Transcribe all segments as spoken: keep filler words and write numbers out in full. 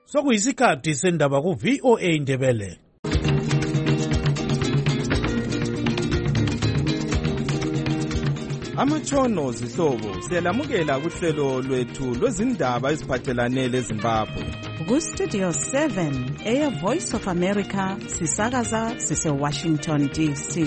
Sokuyisikhathi sendaba ku V O A Ndebele. Amatshono zihlobo siyalamukela kuhlelo lwethu lwezindaba eziphathelane leZimbabwe. Ku Studio seven, Air Voice of America, sisakaza sise Washington D C.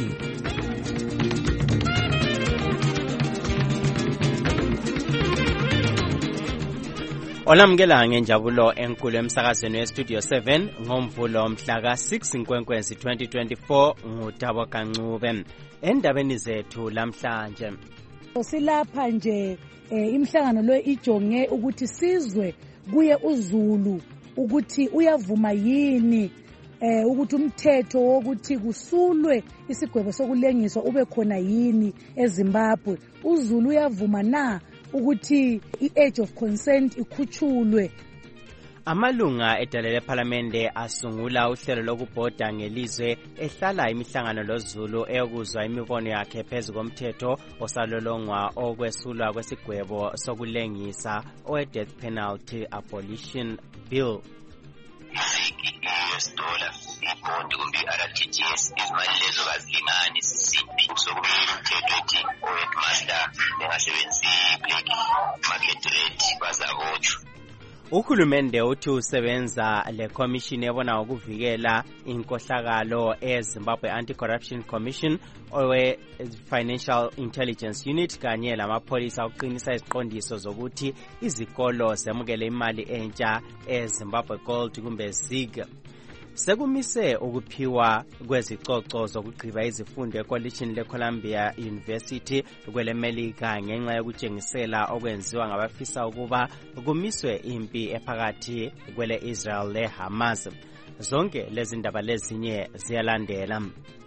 Olamukela ngenjabulo enkulu emsakazweni weStudio seven ngomvulo mhla ka six Nkwenkwezi twenty twenty-four nguThabo Kancube. Endabeni zethu lamhlanje silapha nje eh, imhlangano lo ijonge ukuthi sizwe kuye uZulu ukuthi uyavuma yini eh ukuthi umthetho wokuthi kusulwe isigwebo sokulengiswa ube khona yini eZimbabwe. uZulu uyavuma na ukuthi i-age of consent ikhutshulwe. Amalunga edale lePhalamende asungula uhlelo lokubhoda ngelizwe ehlala imihlangano loZulu eyokuzwa imibono yakhe phezu komthetho osalolongwa okwesulwa kwesigwebo sokulengisa owe-Death Penalty Abolition Bill. U S dollar ibhondi kumbe i-R T G S izimali lezo kazilingani sisiphi sokubeka umthetho ethi o-headmaster bengasebenzisi i-black market rate bazabotshwa. Uhulumende uthi usebenza leCommission ebona ngokuvikela inkohlakalo eZimbabwe Anti-Corruption Commission owe Financial Intelligence Unit kanye lamapholisa uqinisa iziqondiso zokuthi izikolo zemukele imali entsha eZimbabwe Gold kumbe ZIG. Sekumise ukuphiwa kwezicoco zokugqiba izifundo ekolishini leColumbia University kwelemelika ngenxa yokutshengisela okwenziwa ngabafisa ukuba kumiswe impi ephakathi kwele Israel le Hamas. Zonke lezi ndaba lezinye ziyalandela.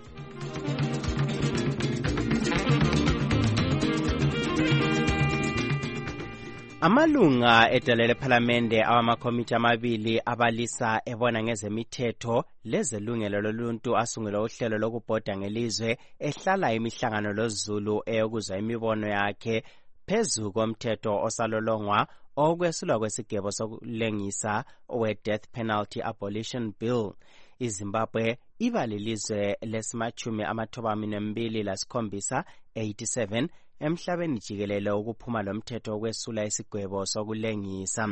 Amalunga edale lePhalamende awamakomiti amabili abalisa ebona ngezemithetho lezelungelo loluntu asungula uhlelo lokubhoda ngelizwe ehlala imihlangano loZulu eyokuzwa imibono yakhe phezu komthetho osalolongwa okwesulwa kwesigwebo sokulengisa owe-Death Penalty Abolition Bill. iZimbabwe iba lilizwe lesimachumi amathoba mbili lasikhombisa eighty-seven emhlabeni jikelele ukuphuma lomthetho wokwesula isigwebo sokulengisa.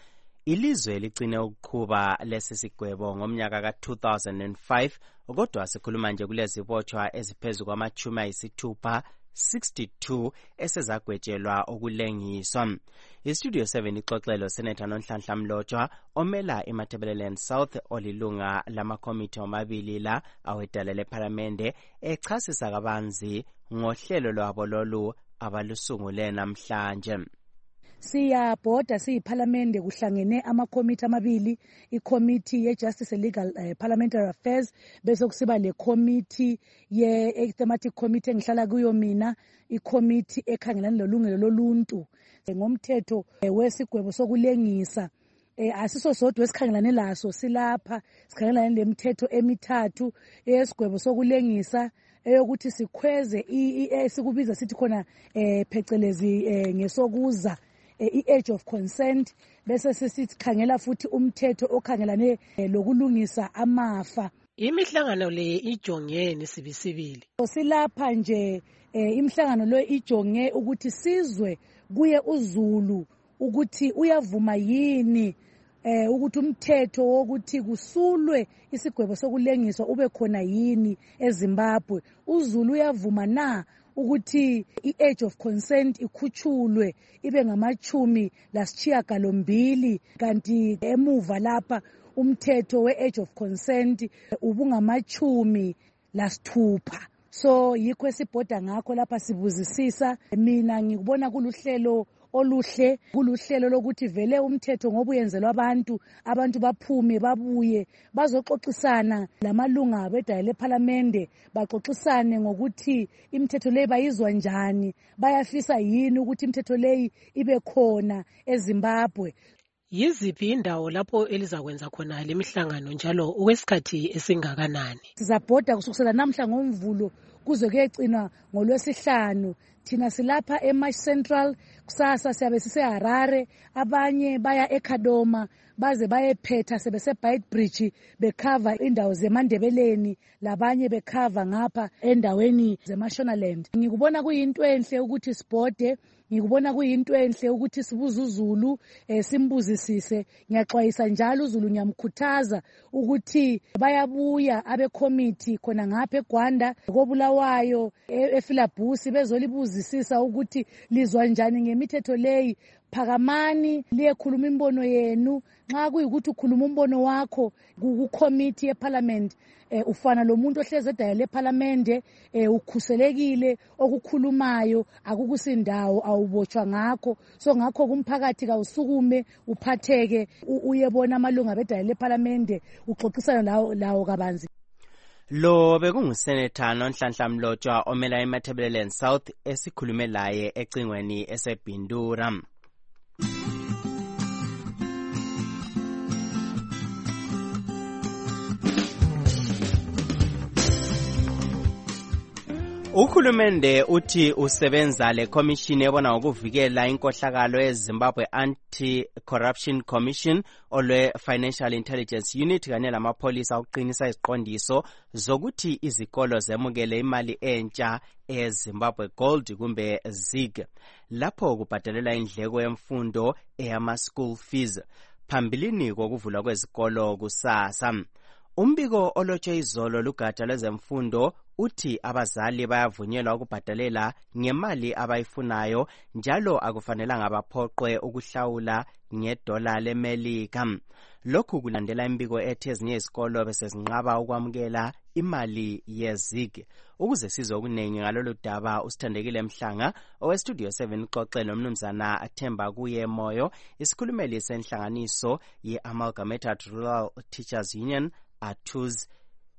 Ilizwe ligcine ukuqhuba lesi sigwebo ngomnyaka ka two thousand five kodwa sikhuluma nje kulezibotshwa eziphezu kwamachumi ayisithupha sixty-two esezagwetshelwa ukulengiswa. iStudio seven ixoxelo Senator Nonhlanhla Mlotshwa omela iMatabeleland South olilunga lamakomiti omabili la awedale lePhalamende echasisa kabanzi ngohlelo lwabo lolu abalusungule namhlanje. Siyabhoda siyiPhalamende kuhlangene amakomiti amabili, iCommittee ye-Justice and Legal uh, Parliamentary Affairs bese kusiba le-committee ye-Thematic Committee engihlala kuyo mina, iCommittee ekhangelana lolungelo loluntu ngomthetho wesigwebo sokulengisa. Eh asiso sodwa esikhangelane laso silapha sikhangelana lemithetho emithathu eyesigwebo sokulengisa eyokuthi sikhweze esikubiza sithi khona eh phecelezi eh, ngesokuza i-age of consent bese sisikhangela futhi umthetho okhangelane lokulungisa amafa. Imihlangano le ijongene sibisibili. Silapha nje imhlangano lo ijonge ukuthi sizwe kuye uZulu ukuthi uyavuma yini eh ukuthi umthetho wokuthi kusulwe isigwebo sokulengiswa ube khona yini eZimbabwe. uZulu uyavuma na ukuthi i-age of consent ikhutshulwe ibe ngamachumi lasishiyagalombili kanti emuva lapha umthetho we-age of consent ubungamachumi lasithupha. So yikho esibhoda ngakho lapha sibuzisisa. Mina ngikubona kuluhlelo oluhle, kuluhlelo lokuthi vele umthetho ngoba uyenzelwa abantu abantu baphume babuye bazoxoxisana lamalunga bedale lePhalamende baxoxisane ngokuthi imithetho leyi bayizwa njani, bayafisa yini ukuthi imithetho leyi ibe khona eZimbabwe. Yiziphi indawo lapho elizakwenza khona lemihlangano njalo okwesikhathi esingakanani? Sizabhoda kusukela namhla ngoMvulo kuze kuyecina ngoLwesihlanu. thina silapha eMarsh Central, kusasa siyabe siseHarare, abanye baya eKadoma baze bayephetha sebeseBeitbridge bekhava indawo zeMandebeleni, labanye bekhava ngapha endaweni zeMashonaland. Ngikubona kuyinto enhle ukuthi sibhode, ngikubona kuyinto enhle ukuthi sibuze uZulu eh, simbuzisise. Ngiyaxwayisa njalo uZulu, ngiyamkhuthaza ukuthi bayabuya abe committee khona ngapha eGwanda koBulawayo ePhilabusi bezolibuzisisa ukuthi lizwa njani ngemithetho leyi. Phakamani liyekhuluma imbono yenu. Nxa kuyikuthi ukhuluma umbono wakho ku committee yeParliament, eh, ufana lo muntu ohleze edaya leParliament, eh, ukhuselekile, okukhulumayo akukusindawo, awubotshwa ngakho. So ngakho kumphakathi kawusukume uphatheke uyebona amalunga bedaya leParliament uxoxisana lawo lawo kabanzi. Lo bekunguseneta Nonhlanhla Mlotshwa omela eMatabeleland South esikhulume laye ecingweni eseBhindura. Uhulumende uthi usebenza le commission ebona ngokuvikela inkohlakalo eZimbabwe Anti-Corruption Commission olwe Financial Intelligence Unit kanye lamapolisa ukuqinisa iziqondiso zokuthi izikolo zemukele imali entsha eZimbabwe Gold kumbe ZIG lapho kubhadalelwa indleko yemfundo eyama school fees phambilini kokuvulwa kwezikolo kusasa. Umbiko olotshwe izolo lugatsha lwezemfundo uthi abazali bayavunyelwa ukubhadalela ngemali abayifunayo njalo akufanelanga abaphoqwe ukuhlawula ngedola leMelika. Lokhu kulandela imbiko ethi ezinye izikolo besezinqaba ukwamukela imali yeZIG. Ukuze sizwe okunengi ngalolu daba usithandekile Mhlanga owestudio seven uxoxe nomnumzana Athemba kuye Moyo, isikhulumeli senhlanganiso ye-Amalgamated Rural Teachers Union Atuz.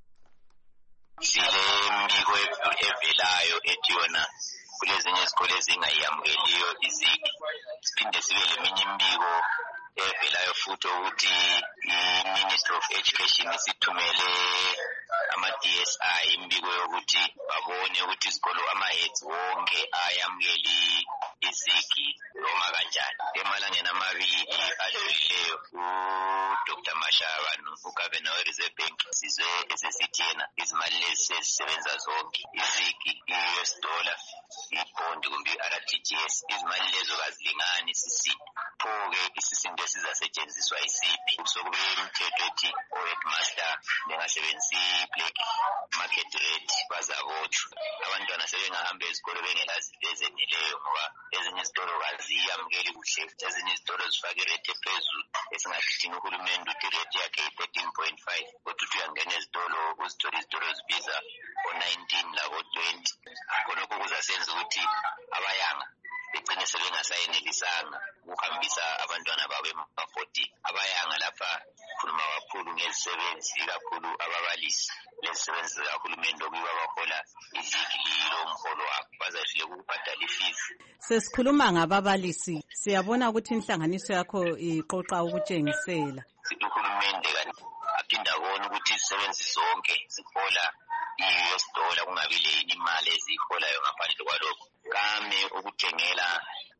Mbiko evelayo ethi yona kulezinye izikole ezingayamukeliyo iZIG. Siphinde sibe leminye imbiko evelayo futhi ukuthi i-Ministry of Education isithumele ama-D S I imbiko yokuthi babone ukuthi izikolo ama-heads wonke ayamukeli iZIG noma kanjani. Emalangeni amabili adlulileyo uDr Mashaba uGavana we-Reserve Bank sizwe esesithi yena izimali lezi sezisebenza zonke iZIG, i-U S dollar, i-bond kumbe i-R T G S, izimali lezo kazilingani sisithi. Pho-ke isisindo esizasetshenziswa isiphi? Sokube imithetho ethi o-headmaster bengasebenzisi i-black market rate bazabotshwa. Abantwana sebengahamba ezikolo bengelazi ezeneleyo ngoba ezinye izitolo kaziyamukeli kuhle, ezinye izitolo zifake irate ephezulu esingathi thina uhulumende uthi irate yakhe i-thirteen point five kodwa uthi uyangena ezitolo uzithola izitolo zibiza o-nineteen labo-twenty. Khonokho kuzasenza ukuthi abayanga begcine sebengasayenelisanga ukuhambisa abantwana babo ema-forty. Abayanga lapha khuluma kakhulu ngezisebenzi, kakhulu ababalisi lezisebenzi zikahulumende okuyibo abahola iZIG lilo umholo wabo bazahlule ukubhadala ifees. Sesikhuluma ngababalisi, siyabona ukuthi inhlanganiso yakho iqoqa ukutshengisela. Sithi uhulumende kanti aphinda abone ukuthi izisebenzi zonke zihola i-U S dollar kungabi leyini imali eziyiholayo ngaphandle kwalokho. Kame ukuthengela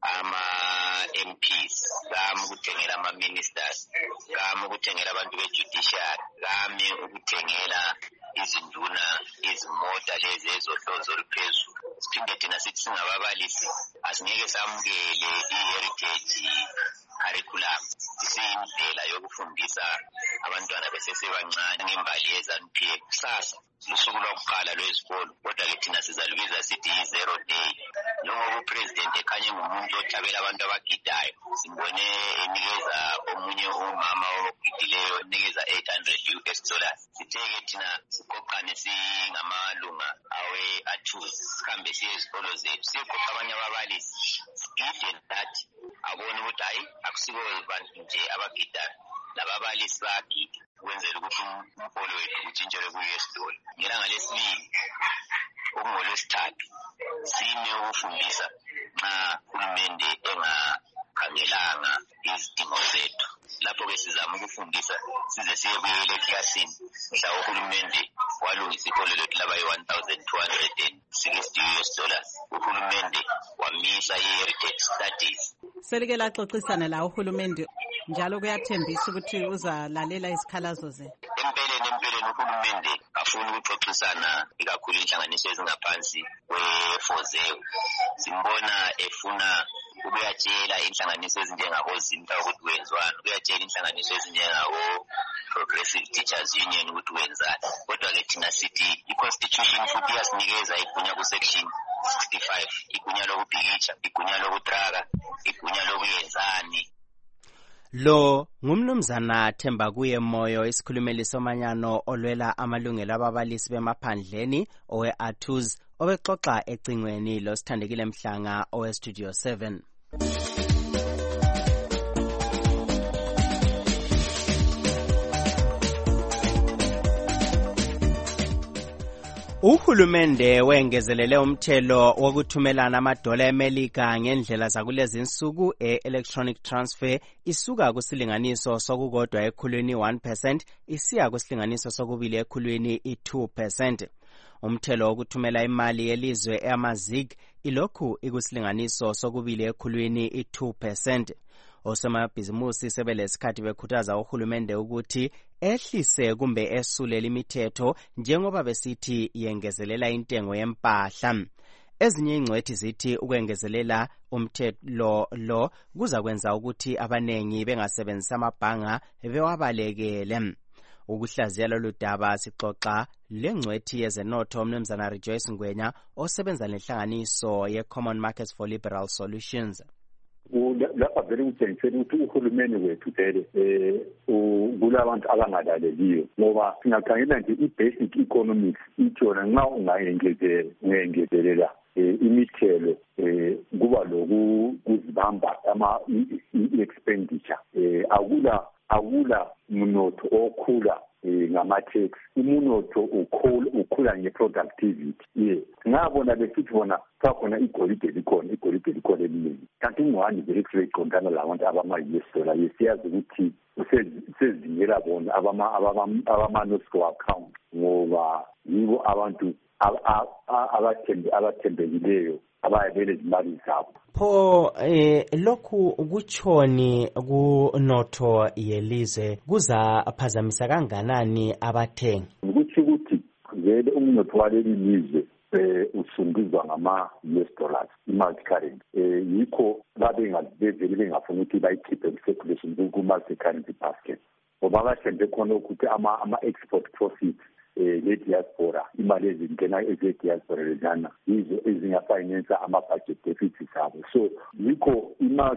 ama-M Ps, kame ukuthengela ama-ministers, kame ukuthengela abantu be-judiciary, kame ukuthengela izinduna izimota lezi ezohlonzo oluphezulu. Siphinde thina sithi singababalisi asingeke samukele i-heritage curriculum isiyindlela yokufundisa abantwana besesebancane ngembali ye-ZANU P F. Kusasa lusuku lokuqala lwezikolo kodwa ke thina sizalubiza sithi yi-zero day. Njengoba upresident ekhanye ngumuntu othabela abantu abagidayo, simbone enikeza omunye umama ogidileyo enikeza eight hundred U S dollars. Sithe-ke thina siqoqane singamalunga awe-Atuz sihambe siye ezikolo zethu siyeqoqa abanye ababalisi sigide nathi abone ukuthi hayi akusiko bantu nje abagidayo, lababalisi bayagida ukwenzela ukuthi umholo wethu utshintshelwe ku-U S dollar. Ngelanga lesibili okungolwesithathu sine ukufundisa nxa uhulumende engakhangelanga izidingo zethu. Lapho-ke sizama ukufundisa size siyebuyela eklasini mhla uhulumende walungisa ikolo lethu laba yi-one thousand two hundred sixty U S dollars. Uhulumende misa i-heritage studies. Selike laxoxisana la uhulumende njalo kuyathembisa ukuthi uzalalela izikhalazo ze. Empeleni empeleni uhulumende afuna ukuxoxisana ikakhulu inhlanganiso ezingaphansi kwe-Fozeo. Simbona efuna ukuyatshela inhlanganiso ezinjengabo Zimta ukuthi wenzwani, ukuyatshela inhlanganiso ezinjengabo Progressive Teachers Union ukuthi wenzani. Kodwa ke thina sithi i-constitution futhi yasinikeza igunya ku-section sixty-five, igunya lokubhikitsha, igunya lokutraka, igunya lokuyenzani. Lo ngumnumzana Themba kuye Moyo, isikhulumeli somanyano olwela amalungelo ababalisi bemaphandleni owe-A T U S, obexoxa ecingweni lo Sithandekile Mhlanga owe-Studio seven. Uhulumende wengezelele umthelo wokuthumelana amadola eMelika ngendlela zakulezi insuku e-electronic transfer isuka kusilinganiso sokukodwa ekhulwini one percent isiya kusilinganiso sokubili ekhulwini i-two percent. Umthelo wokuthumela imali yelizwe eAmazig ilokhu ikusilinganiso sokubili ekhulwini i-two percent. Osomabhizimusi sebelesikhathi bekhuthaza uhulumende ukuthi ehlise kumbe esule imithetho njengoba besithi yengezelela intengo yempahla. Ezinye ingcwethi zithi ukwengezelela umthelo lo kuza kwenza ukuthi abanengi bengasebenzisa amabhanga bewabalekele. Ukuhlaziya lolu daba sixoxa lengcwethi yezenotho umnumzana Rejoice Ngwenya osebenza lenhlanganiso ye-Common Markets for Liberal Solutions. Lapha vele kutshengisela ukuthi uhulumeni wethu vele um kulabantu abangalaleliyo ngoba singakhangela nje i-basic economics itshona nxa ungayengezelela imithelo kuba lokuzibamba ama-expenditure akula akula mnotho okhula ngama-tax. Umunotho ukhula nge-productivity. Ye ngabona besithi bona sakhona igolide likhona igolide likhona eliningi kanti ingwani vele kusuke iqondana labantu abama-U S dollar yesiyazi ukuthi sezingela bona abama-no-score account ngoba yibo abantu abathembekileyo abayabele izimali zabo. Pho eh lokhu kuchoni kunotho yelizwe kuza phazamisa kanganani abathengi? Ukuthi ukuthi vele umnotho waleli lizwe eh usungizwa ngama-U S dollars i-multi currency eh yikho babe ngavele bengafuna ukuthi bayikhiphe ku-circulation ku-multi currency basket ngoba bathembe khona ukuthi ama-export profits le-diaspora imali ezingena eze-diaspora lezana yizo ezingafinansa ama-budget deficits abo. So yikho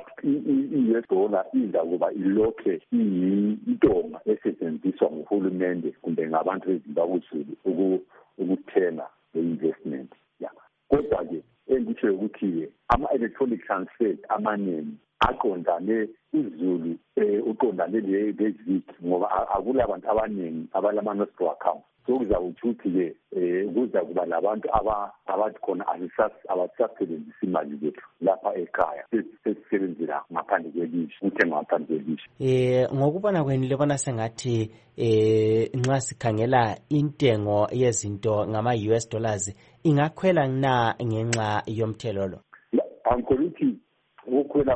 i-U S dollar iza kuba ilokhe iyintonga esetshenziswa nguhulumende kumbe ngabantu ezimbabwe ukuthenga le-investment. Kodwa-ke engitsho ukuthi ama-electronic transfers amaningi aqondane izulu uqondane leziki ngoba akula abantu abaningi abalama-no-score account. So kuza ukuthi-ke kuza kuba labantu abathi khona abasasebenzisa imali zethu lapha ekhaya sesisebenzela ngaphandle kwelizwe uthenga ngaphandle kwelizwe. Eh ngokubona kwenu lebona sengathi eh nxa sikhangela intengo yezinto ngama-U S dollars ingakhwela na ngenxa yomthelo lo? Angikhuluthi ukukhwela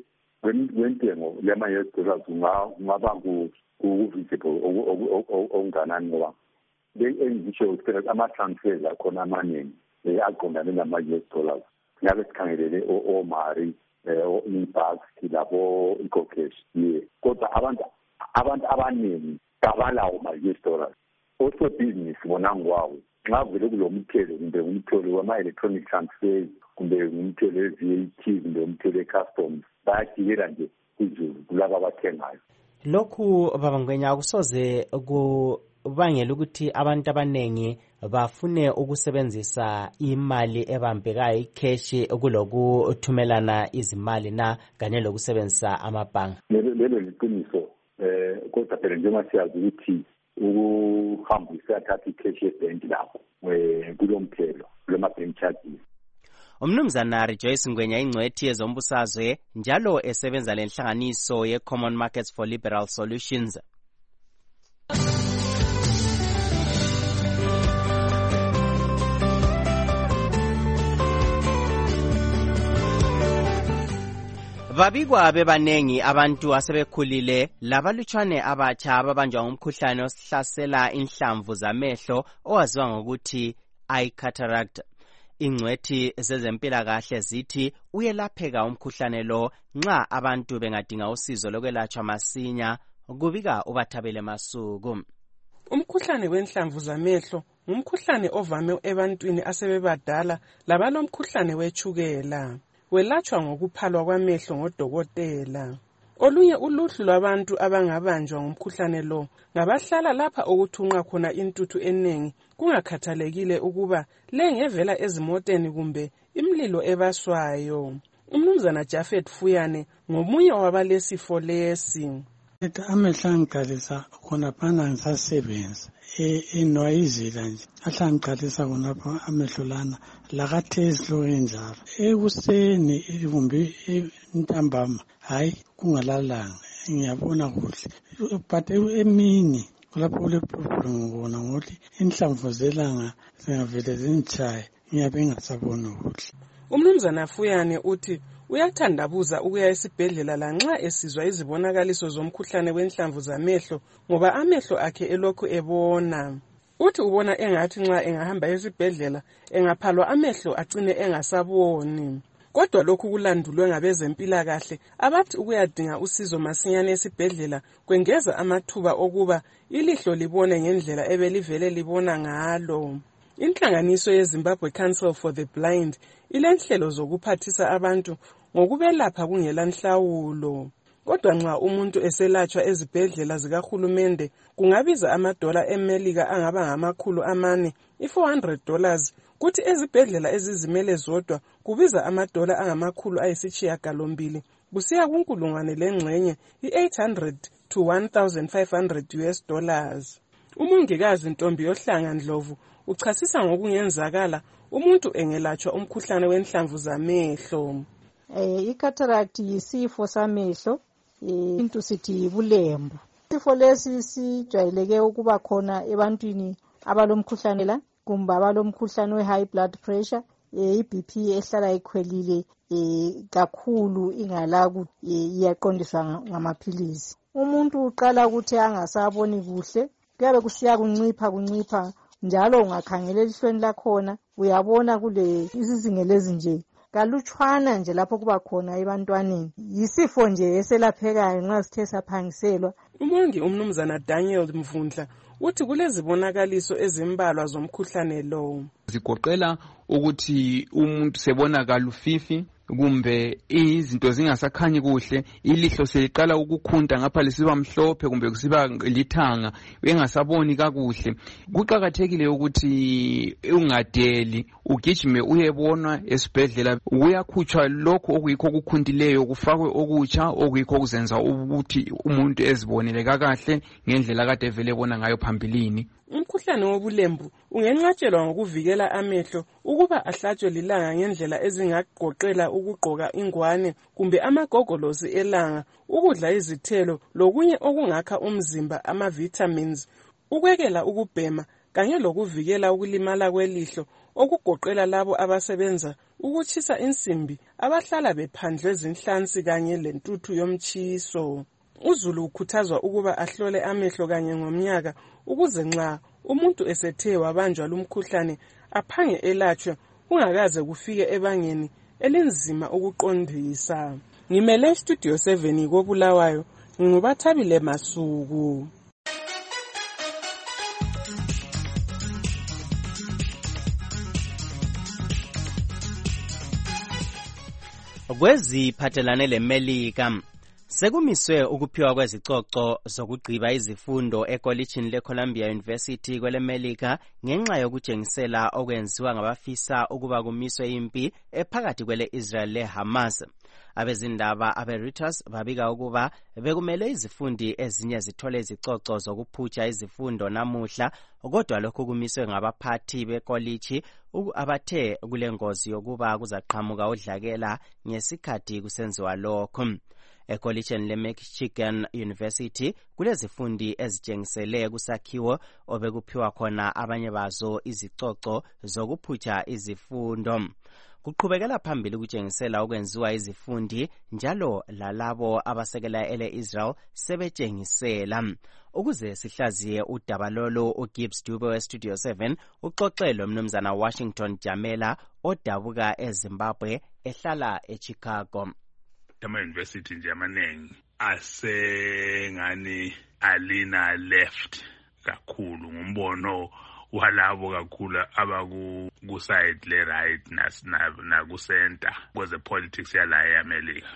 kwentengo yama-U S dollars kungaba ku-visible okunganani ngoba engitsho ukuthi ama-transfers akhona amaningi aqondane nama-U S dollars. Ngabe sikhangelele o-Mari, o-Impact, labo i-Kokesh. Ye kodwa abantu abantu abaningi abalawo ama-U S dollars. Osebhizinisi bona ngwawo nxa vele kulomthelo kumbe umthelo wama-electronic transfers kumbe umthelo we-V A T kumbe umthelo we-customs bayajikela nje kuzulu kulabo abathengayo. Lokhu baba Ngwenya akusoze kubangela ukuthi abantu abanengi bafune ukusebenzisa imali ebambekayo ikheshi kulokuthumelana izimali na kanye lokusebenzisa amabhanga? Lelo liqiniso eh kodwa phela njengoba siyazi ukuthi ukuhambisa athatha ikheshi ebhenki lapho kulomthelo loma-bank charges. Umnumzana Rejoice Ngwenya ingcwethi yezombusazwe njalo esebenza lenhlanganiso ye-Common Markets for Liberal Solutions. Babikwa bebanengi abantu asebekhulile labalutshwane abatsha ababanjwa ngumkhuhlane osihlasela inhlamvu zamehlo owaziwa ngokuthi eye cataract. Ingcwethi zezempilakahle zithi uyelapheka umkhuhlane lo nxa abantu bengadinga usizo lokwelatshwa masinya, kubika uBathabele Masuku. Umkhuhlane wenhlamvu zamehlo ngumkhuhlane ovame ebantwini asebebadala labalomkhuhlane wetshukela. Welatshwa ngokuphalwa kwamehlo ngodokotela. Olunye uluhlu lwabantu abangabanjwa ngumkhuhlane lo ngabahlala lapha okuthunqa khona intuthu enengi, kungakhathalekile ukuba lengevela ezimoteni kumbe imlilo ebaswayo. Umnumzana Jafet Fuyane ngomunye wabalesifo lesi. Amehlo angiqalisa khonaphana ngisasebenza enwayizila nje ahla ngiqalisa khonapha amehlo lana lakathezi lo enjalo ekuseni kumbe ntambama hayi kungalalanga ngiyabona kuhle but emini lapho kule problem ngibona ngokuthi inhlamvu zelanga zingavele zintshaye ngiyabe ngasabona kuhle. Umnumzana Fuyane uthi uyathandabuza ukuya esibhedlela lanxa esizwa izibonakaliso zomkhuhlane wenhlamvu zamehlo ngoba amehlo akhe elokhu ebona. Uthi ubona engathi nxa engahamba esibhedlela engaphalwa amehlo agcine engasaboni. Kodwa lokhu kulandulwe ngabezempilakahle abathi ukuyadinga usizo masinyane esibhedlela kwengeza amathuba okuba ilihlo libone ngendlela ebelivele libona ngalo. Inhlanganiso yeZimbabwe Council for the Blind ilenhlelo zokuphathisa abantu ngokubelapha kungela nhlawulo. Kodwa nxa umuntu eselatshwa ezibhedlela zikahulumende kungabiza amadola eMelika angaba ngamakhulu amane, i-four hundred dollars, kuthi ezibhedlela ezizimele zodwa kubiza amadola angamakhulu ayisitshiyagalombili kusiya kunkulungwane lengxenye, i-eight hundred to one thousand five hundred U S dollars. Umongikazi Ntombi Yohlanga Ndlovu uchasisa ngokungenzakala umuntu engelatshwa umkhuhlane wenhlamvu zamehlo. Eh, i-cataract yisifo samehlo, into sithi yibulembu. Isifo lesi sijwayeleke ukuba khona ebantwini abalomkhuhlane la kumbe abalomkhuhlane we-high blood pressure, i-B P ehlala ikhwelile kakhulu ingala iyaqondiswa ngamaphilisi. Umuntu uqala ukuthi angasaboni kuhle, kuyabe kusiya kuncipha kuncipha njalo ungakhangela elihlweni lakhona uyabona kule izizingelezi nje kalutshwana nje lapho kuba khona ebantwaneni. Yisifo nje eselaphekayo nxa sithe saphangiselwa. Umongi umnumzana Daniel Mvundla uthi kulezibonakaliso ezimbalwa zomkhuhlane lo. Zigoqela ukuthi umuntu sebona kalufifi kumbe izinto zingasakhanyi kuhle, ilihlo seliqala ukukhunta ngapha lisiba mhlophe kumbe kusiba lithanga, engasaboni kakuhle. Kuqakathekile ukuthi ungadeli ugijime uyebonwa esibhedlela, uyakhutshwa lokho okuyikho kukhuntileyo kufakwe okutsha okuyikho kuzenza ukuthi umuntu ezibonele kakahle ngendlela kade evele ebona ngayo phambilini. Umkhuhlane wobulembu ungenqatshelwa ngokuvikela amehlo ukuba ahlatshwe lilanga ngendlela ezingagoqela ukugqoka ingwane kumbe amagogolosi elanga, ukudla izithelo lokunye okungakha umzimba ama-vitamins, ukwekela ukubhema kanye lokuvikela ukulimala kwelihlo okugoqela labo abasebenza ukutshisa insimbi, abahlala bephandlwe zinhlansi kanye lentuthu yomtshiso. Uzulu ukhuthazwa ukuba ahlole amehlo kanye ngomnyaka ukuze nxa umuntu esethe wabanjwa lumkhuhlane aphange elatshwe kungakaze kufike ebangeni elinzima ukuqondisa. Ngimele Studio seven koBulawayo, nginguBathabile Masuku. Kweziphathelane leMelika sekumiswe ukuphiwa kwezicoco zokugqiba izifundo ekolitshini leColumbia University kweleMelika ngenxa yokutshengisela okwenziwa ngabafisa ukuba kumiswe impi ephakathi kwele-Israel le-Hamas. Abezindaba abe-Reuters babika ukuba bekumele izifundi ezinye zithole izicoco zokuphutsha izifundo namuhla, kodwa lokhu kumiswe ngabaphathi bekolitshi abathe kule ngozi yokuba kuzaqhamuka udlakela ngesikhathi kusenziwa lokhu. Ekolitshini le-Michigan University kulezifundi ezitshengisele kusakhiwo obekuphiwa khona abanye bazo izicoco zokuphutsha izifundo. kuqhubekela phambili ukutshengisela okwenziwa izifundi njalo lalabo abasekela ele Israel sebetshengisela. Ukuze sihlaziye udaba lolu, uGibbs Dube weStudio seven uxoxelwe mnumzana Washington Jamela odabuka eZimbabwe ehlala eChicago. Ama-university nje amaningi asengani alina left kakhulu ngumbono walabo kakhulu abaku-side le-right naku-center kweze politics yala e-America.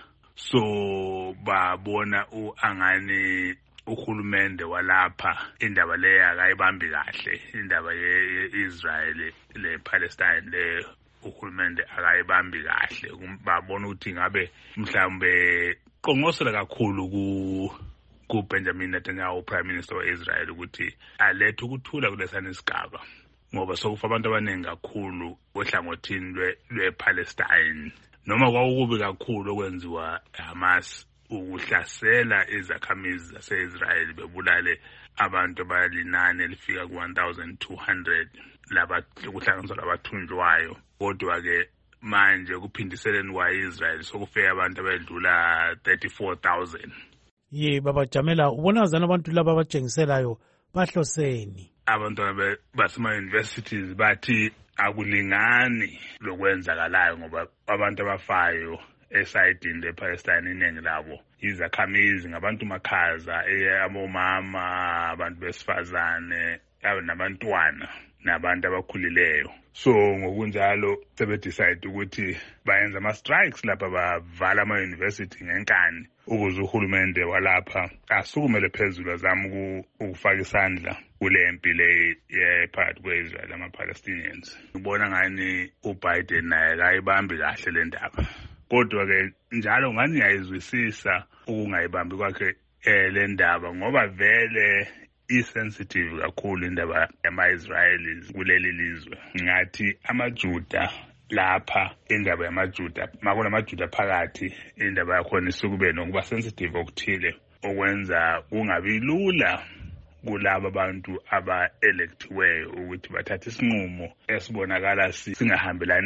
So babona u-angani uhulumende walapha indaba leyo akayibambi kahle, indaba ye-Israel le-Palestine le uhulumende akayibambi kahle. Babona ukuthi ngabe mhlawumbe qongosela kakhulu ku kuBenjamin Netanyahu Prime Minister wa-Israel ukuthi alethe ukuthula kulesana isigaba, ngoba sokufa abantu abaningi kakhulu ohlangothini lwe-Palestine, noma kwakukubi kakhulu okwenziwa Hamas ukuhlasela izakhamizi zase-Israel bebulale abantu abalinani elifika ku-one thousand two hundred laba kuhlanganiswa labathunjwayo. Kodwa-ke manje kuphindiseleni kwa-Israel sokufika abantu abedlula thirty-four thousand. Ye baba Jamela, ubona zana abantu laba abatshengiselayo bahloseni? Abantwana basema-universities bathi akulingani lokwenzakalayo ngoba abantu abafayo esayidini le-Palestine iningi labo izakhamizi ngabantu makhaza, abomama, abantu besifazane, nabantwana nabantu abakhulileyo. So ngokunjalo sebedecide ukuthi bayenza ama-strikes lapha, bavala ama-university ngenkani ukuze uhulumende walapha asukumele phezulu azame ukufaka isandla kule mpi le phakathi kwe-Israel nama-Palestinians. Ngibona ngani uBiden naye kayibambi kahle le ndaba, kodwa-ke njalo ngani ngiyayizwisisa ukungayibambi kwakhe le ndaba ngoba vele i-sensitive kakhulu indaba yama-Israelis kuleli lizwe. Ngathi amaJuda lapha, indaba yamaJuda, makunamaJuda phakathi, indaba yakhona isukube nokuba sensitive okuthile okwenza kungabi lula kulabo abantu aba-electiweyo ukuthi bathathe isinqumo esibonakala singahambelani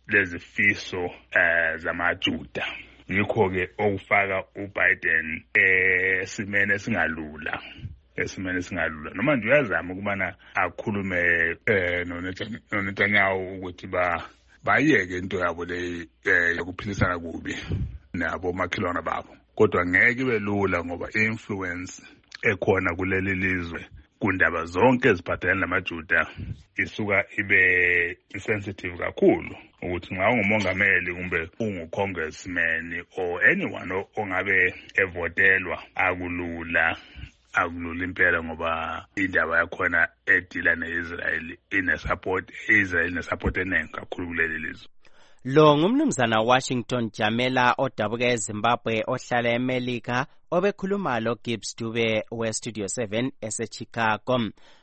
lezifiso uh, zamaJuda. Yikho-ke okufaka uBiden esimene singalula esimene singalula noma nje uyazama ukubana akhulume eh noNetanyahu ukuthi ba bayeke into yabo le yokuphilisana kubi nabo makhelwana babo, kodwa ngeke ibe lula ngoba i-influence ekhona kuleli lizwe kundaba zonke eziphathelene namaJuda isuka ibe sensitive kakhulu, ukuthi nxa ungumongameli kumbe ungu-congressman or anyone ongabe evotelwa akulula akulula impela ngoba indaba yakhona edila ne-Israel ine-support, Israel ine-support eningi kakhulu kuleli lizwe. Lo ngumnumzana Washington Jamela odabuka eZimbabwe ohlala eMelika obekhuluma lo Gibbs Dube weStudio seven eseChicago.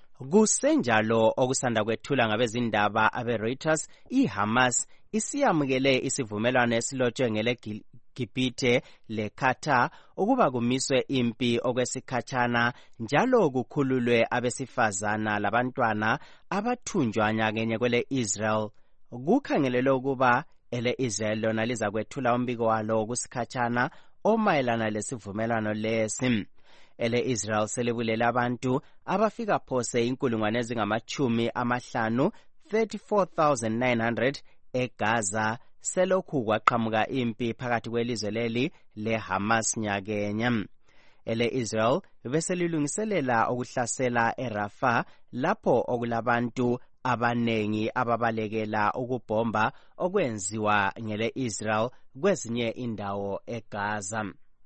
Kusenjalo okusanda kwethula ngabezindaba abe-Reuters, iHamas isiyamukele isivumelwano esilotshwe ngele Gibhithe leQatar ukuba kumiswe impi okwesikhatshana njalo kukhululwe abesifazana labantwana abathunjwa nyakenye kwele Israel. Kukhangelelwe ukuba ele Israel lona liza kwethula umbiko walo kusikhatshana omayelana lesivumelwano lesi. Ele Israel selibulele abantu abafika phose inkulungwane ezingamachumi amahlanu thirty-four thousand nine hundred eGaza selokhu kwaqhamuka impi phakathi kwelizwe leli leHamas nyakenye. Ele Israel beselilungiselela ukuhlasela eRafah lapho okulabantu abanengi ababalekela ukubhomba okwenziwa ngele Israel kwezinye indawo eGaza.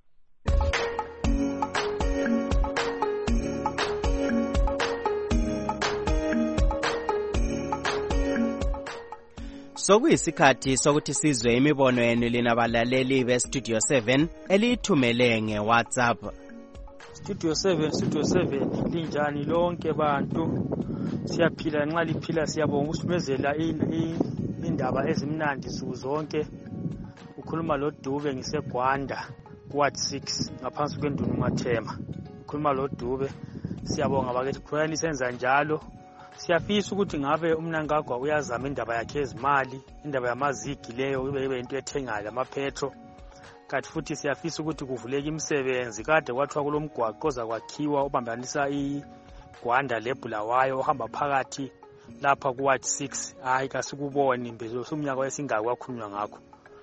Sokuyisikhathi sokuthi sizwe imibono yenu lina balaleli beStudio seven elithumele ngeWhatsApp. Studio seven Studio seven linjani lonke bantu, siyaphila nxa liphila, siyabonga ukusumezela indaba ezimnandi nsuku zonke. Ukhuluma lo Dube ngiseGwanda Ward six ngaphansi kwendunu Mathema. Ukhuluma lo Dube, siyabonga bakithi khona lisenza njalo Siyafisa ukuthi ngabe uMnangagwa uyazama indaba yakhe ezimali, indaba yamazigi leyo ibe into ethengayo amapetro. Kanti futhi siyafisa ukuthi kuvuleke imisebenzi kade kwathiwa kulomgwaqo oza kwakhiwa obambanisa iGwanda leBulawayo ohamba phakathi lapha kuward six. Hayi kasikuboni imbezo somnyaka wesingaki kwakhulunywa ngakho.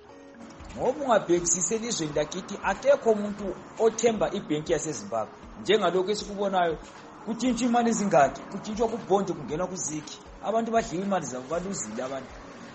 Ngoba ungabhekisise elizweni lakithi akekho umuntu othemba ibhenki yaseZimbabwe. Njengalokho esikubonayo kutshintshwa imali ezingaki, kutshintshwa kubhondi kungena kuziki. Abantu badliwa imali zabo baluzile abantu.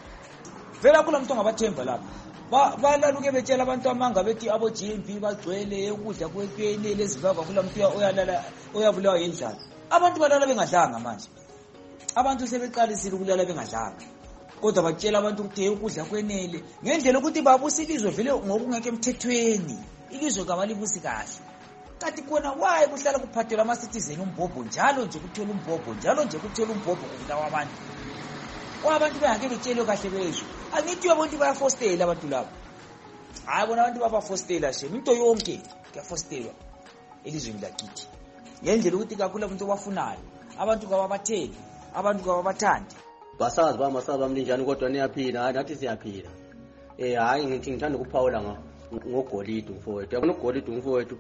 Vela kula muntu ongabathemba lapha. Ba balaluke betshela abantu amanga bethi abo G M B bagcwele ukudla kwepeni leZimbabwe kula muntu oyalala oyabulawa yendlala. Abantu balala bengadlanga manje. Abantu sebeqalisile ukulala bengadlanga. Kodwa batshela abantu ukuthi ukudla kwenele ngendlela ukuthi babusa ilizwe vele ngokungeke emthethweni. Ilizwe kabalibusi kahle. Kanti kona waye kuhlala kuphathela ama citizen umbhobho njalo nje kuthola umbhobho njalo nje kuthola umbhobho kulawa abantu. Kwabantu bengake betshele kahle bezwe. Angithi abantu bayafostela abantu labo. Hayi bona abantu babafostela she into yonke kuyafostelwa elizweni lakithi. Ngendlela ukuthi kakhulu abantu abafunayo, abantu kababatheli, abantu kababathandi. Basazi ba masazi bamlinjani kodwa niyaphila, hayi nathi siyaphila. Eh hayi ngithi ngithanda ukuphawula ngogolide umfowethu. Yabona ugolide umfowethu.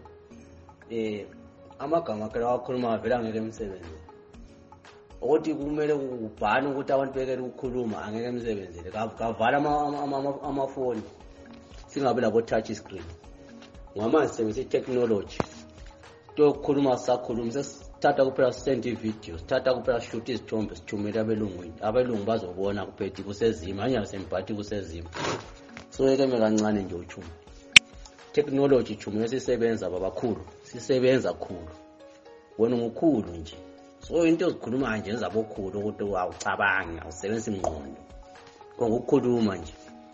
Eh amagama akhe lawakhuluma vela ngeke emsebenzi. Ukuthi kumele ubhane ukuthi abantu bekele ukukhuluma angeke emsebenzile. Kavala amafoni. Singabe labo touch screen. Ngamanje sebenzisa technology. Tokukhuluma sakhuluma sesithatha kuphela send videos, sithatha kuphela shoot izithombe sithumela abelungwini. Abelungu bazobona kuphethi kusezima, anya semphathi kusezima. So yeke mekancane nje uchuma. Technology chuma esisebenza babakhulu, sisebenza khulu. Wena ngokhulu nje. So into ezikhuluma nje ezabokhulu ukuthi awucabangi, awusebenza imngqondo. Ngokukhuluma nje.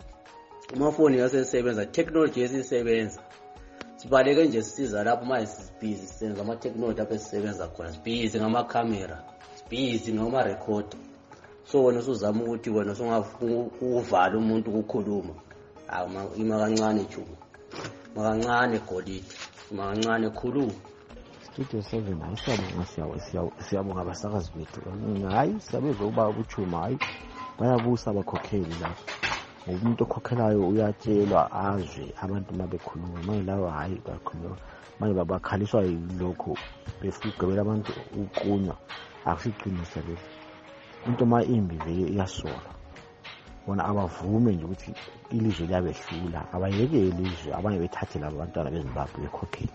Amafoni yasesebenza, technology yesisebenza. Sibaleke nje sisiza lapho manje sibhizi senza ama technology apho sisebenza khona. Sibhizi ngama camera, sibhizi ngama record. So wena usuzama ukuthi wena usungavala umuntu ukukhuluma. Ama ima kancane chuma. Makancane golide, makancane khulu. Studio seven ayisabonga siyawo siyabonga abasakazi bethu. Hayi siyabezwe uba ubuchuma hayi bayabusa abakhokheli la. Umuntu okhokhelayo uyatshelwa azwe abantu mabekhuluma manje lawo hayi bakhuluma manje babakhaliswa yilokho befugabela abantu ukunywa akusiqinisa le. Into ma imbi vele iyasola. Bona abavume nje ukuthi ilizwe liyabehlula abayeke ilizwe abanye bethathe labo bantwana beZimbabwe bekhokheli.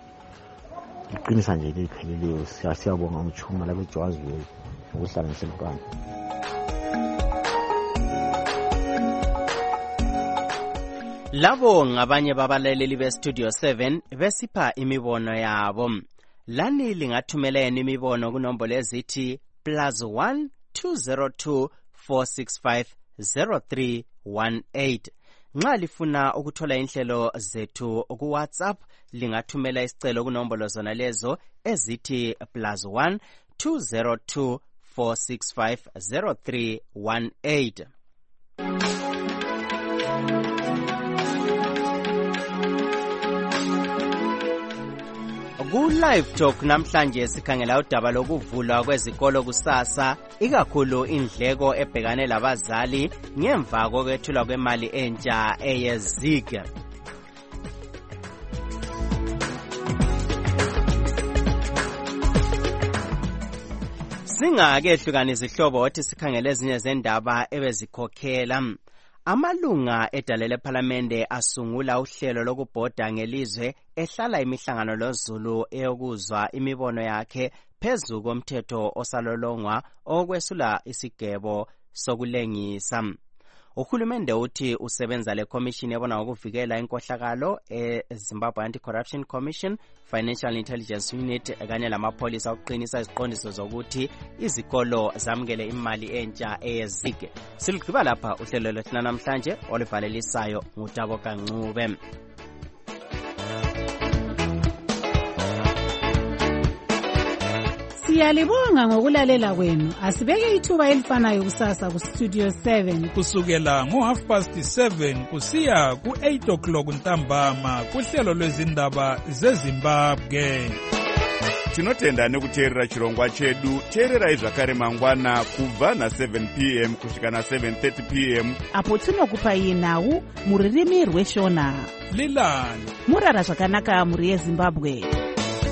Iqinisa nje lipheleleyo siyabonga uchuma labejwazi we ukuhlanganisa impande. Labo ngabanye babalaleli be Studio seven besipha imibono yabo. Lani lingathumeleni imibono kunombolo ezithi plus one two zero two four six five zero three one eight. Nxa lifuna ukuthola inhlelo zethu ku WhatsApp lingathumela isicelo kunombolo zona lezo ezithi plus one two zero two four six five zero three one eight. Ku live talk namhlanje sikhangela udaba lokuvulwa kwezikolo kusasa ikakhulu indleko ebhekane labazali ngemva kokwethulwa kwemali entsha eyezig. Singake hlukana izihlobo othi sikhangele ezinye zendaba ebezikhokhela. Amalunga edalele parliamente asungula uhlelo lokubhoda ngelizwe ehlala imihlangano loZulu eyokuzwa imibono yakhe phezu komthetho osalolongwa okwesula isigebo sokulengisa. Uhulumende uthi usebenza le commission ebona ukuvikela inkohlakalo eZimbabwe Anti-Corruption Commission, Financial Intelligence Unit kanye lamapolisa ukuqinisa iziqondiso zokuthi izikolo zamukele imali entsha eyezig. Siligqiba lapha uhlelo lwethu namhlanje olivalelisayo ngutabo kancube. Siyalibonga ngokulalela kwenu. Asibeke ithuba elifanayo kusasa ku Studio seven kusukela ngo half past seven kusiya ku eight o'clock ntambama kuhlelo lwezindaba zeZimbabwe. tinotenda nekuteerera chirongwa chedu. teererai zvakare mangwana kubva na7 p m kusvika na7 thirty p m apo tinokupai nhau muririmi rweshona. lilani murara zvakanaka muri yezimbabwe.